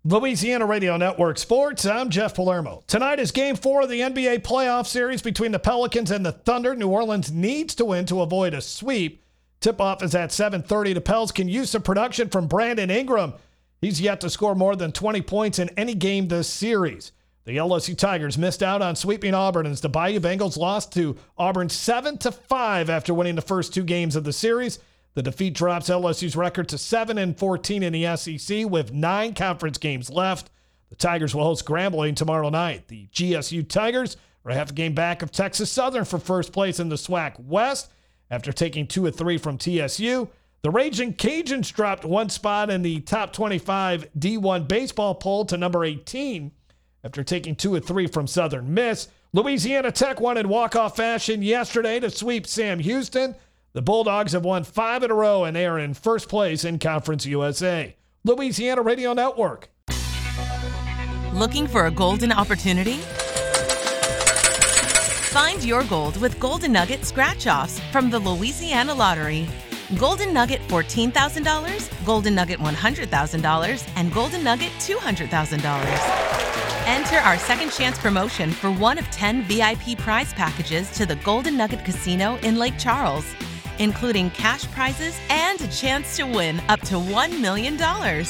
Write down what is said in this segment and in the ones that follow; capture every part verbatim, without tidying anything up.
Louisiana Radio Network Sports, I'm Jeff Palermo. Tonight is game four of the N B A playoff series between the Pelicans and the Thunder. New Orleans needs to win to avoid a sweep. Tip-off is at seven thirty. The Pels can use some production from Brandon Ingram. He's yet to score more than twenty points in any game this series. The L S U Tigers missed out on sweeping Auburn as the Bayou Bengals lost to Auburn seven to five after winning the first two games of the series. The defeat drops L S U's record to seven and fourteen in the S E C with nine conference games left. The Tigers will host Grambling tomorrow night. The G S U Tigers are half a game back of Texas Southern for first place in the SWAC West after taking two of three from T S U. The Raging Cajuns dropped one spot in the top twenty-five D one baseball poll to number eighteen after taking two of three from Southern Miss. Louisiana Tech won in walk-off fashion yesterday to sweep Sam Houston. The Bulldogs have won five in a row, and they are in first place in Conference U S A. Louisiana Radio Network. Looking for a golden opportunity? Find your gold with Golden Nugget scratch-offs from the Louisiana Lottery. Golden Nugget fourteen thousand dollars, Golden Nugget one hundred thousand dollars, and Golden Nugget two hundred thousand dollars. Enter our second chance promotion for one of ten V I P prize packages to the Golden Nugget Casino in Lake Charles, including cash prizes and a chance to win up to one million dollars.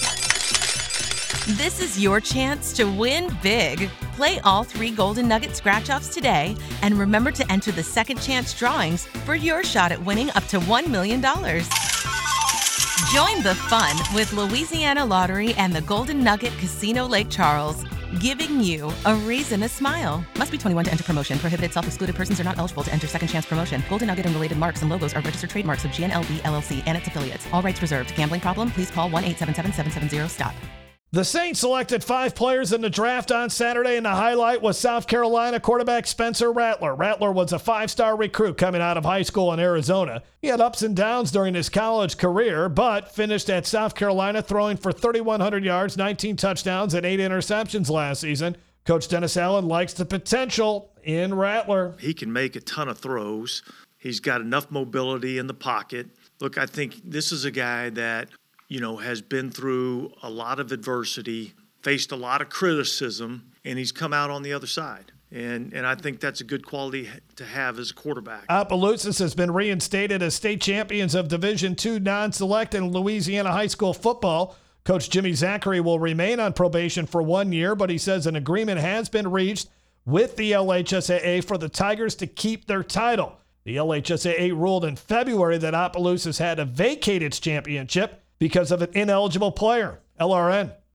This is your chance to win big. Play all three Golden Nugget scratch-offs today, and remember to enter the second chance drawings for your shot at winning up to one million dollars. Join the fun with Louisiana Lottery and the Golden Nugget Casino Lake Charles, giving you a reason to smile. Must be twenty-one to enter promotion. Prohibited self-excluded persons are not eligible to enter second chance promotion. Golden Nugget and related marks and logos are registered trademarks of G N L B L L C and its affiliates. All rights reserved. Gambling problem? Please call one eight seven seven, seven seven zero, stop. The Saints selected five players in the draft on Saturday, and the highlight was South Carolina quarterback Spencer Rattler. Rattler was a five-star recruit coming out of high school in Arizona. He had ups and downs during his college career, but finished at South Carolina throwing for thirty-one hundred yards, nineteen touchdowns, and eight interceptions last season. Coach Dennis Allen likes the potential in Rattler. He can make a ton of throws. He's got enough mobility in the pocket. Look, I think this is a guy that, you know, has been through a lot of adversity, faced a lot of criticism, and he's come out on the other side. And and I think that's a good quality to have as a quarterback. Opelousas has been reinstated as state champions of Division two non-select in Louisiana high school football. Coach Jimmy Zachary will remain on probation for one year, but he says an agreement has been reached with the L H S A A for the Tigers to keep their title. The L H S A A ruled in February that Opelousas had to vacate its championship because of an ineligible player. L R N.